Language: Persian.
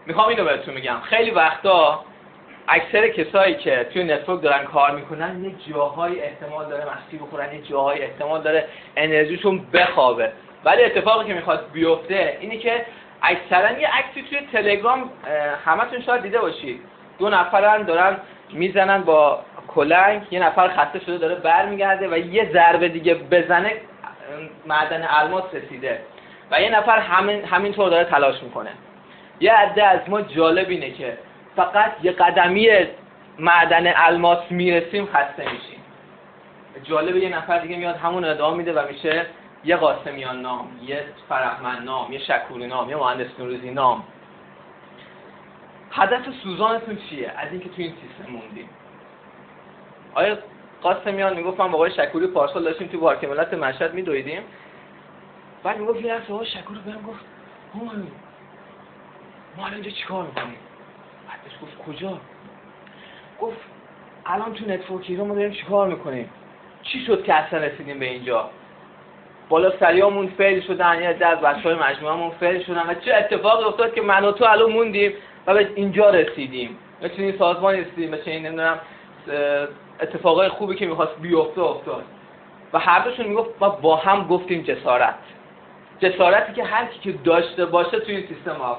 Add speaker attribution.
Speaker 1: میخوام اینو بهتون میگم. خیلی وقتا اکثر کسایی که توی نتورک دارن کار میکنن یه جاهای احتمال داره مخفی بخورن، یه جاهای احتمال داره انرژیشون بخوابه، ولی اتفاقی که میخواد بیفته اینه که اکثرا یه عکسی توی تلگرام همتون شاید دیده باشید، 2 نفرن دارن میزنن با کلنگ، یه نفر خسته شده داره برمیگرده و یه ضربه دیگه بزنه معدن الماس رسیده و یه نفر همینطور داره تلاش میکنه. یه عده از ما جالب اینه که فقط یه قدمی معدن الماس میرسیم خسته میشیم. جالبه یه نفر دیگه میاد همون ادامه میده و میشه یه قاسمیان نام، یه فرهمند نام، یه شکوری نام، یه مهندس نوروزی نام. هدف سوزانتون چیه از اینکه توی این سیستم موندیم؟ آیا قاسمیان میگفت من با آقای شکوری پارسال داشتیم تو پارک ملت مشهد میدویدیم، بعد میگفت یه لحظه آقای شکوری بهم گفت ما الان اینجا چیکار میکنیم؟ بعدش گفت کجا؟ گفت الان تو نتورک ایران ما داریم چیکار میکنیم؟ چی شد که اصلا رسیدیم به اینجا؟ بالا سریامون فیل شدن، یه عده از بچه‌های مجموعه‌مون فیل شدن و چه اتفاقی افتاد که من و تو الان موندیم و به اینجا رسیدیم؟ به چنین سازمانی رسیدیم، به چنین نمیدونم اتفاقای خوبی که می‌خواست بیفته افتاد. و هر دوشون میگفت ما با هم گفتیم جسارتی که هر کی که داشته باشه توی این سیستم